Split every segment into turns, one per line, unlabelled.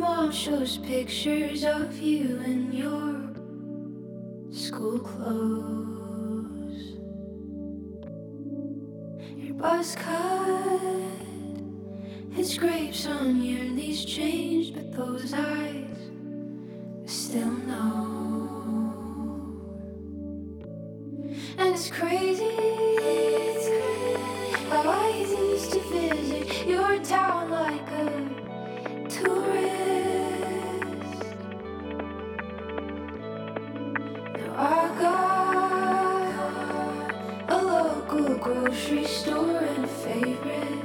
mom shows pictures of you in your school clothes. Your buzz cut, his grapes on your knees changed, but those eyes still know. And it's crazy how I used to visit your town like a tourist. Now I got a local grocery store and a favorite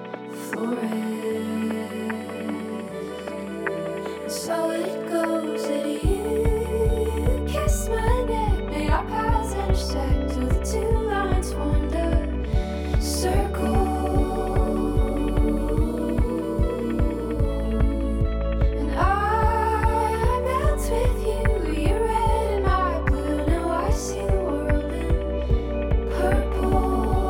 florist. And so it goes that you kiss my neck, made our paths intersect till the two lines formed a circle. And I melt with you, you're red and my blue. Now I see the world in purple.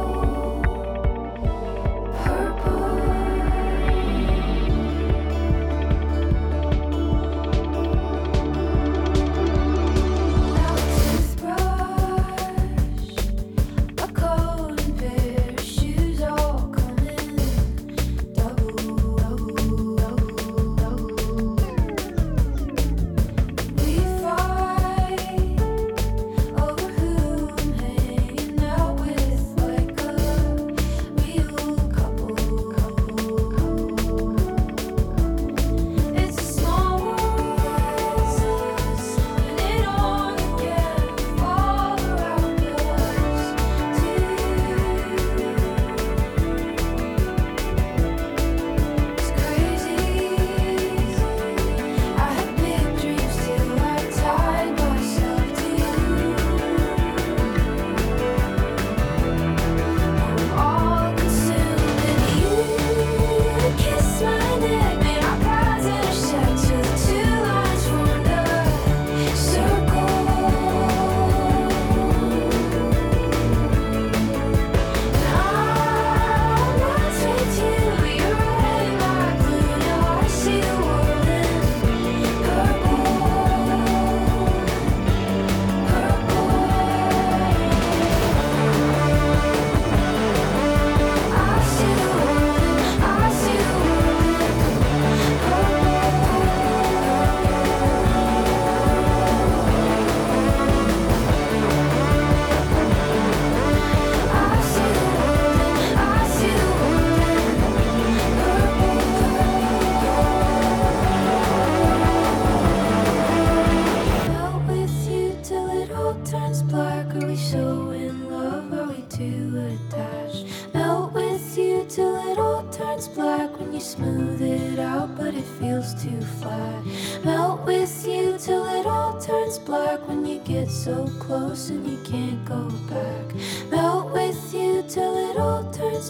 Smooth it out, but it feels too flat. Melt with you till it all turns black. When you get so close and you can't go back. Melt with you till it all turns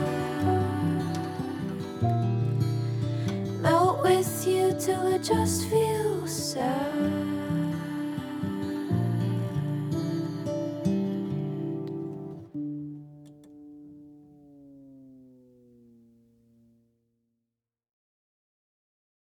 black. Melt with you till it just feels sad.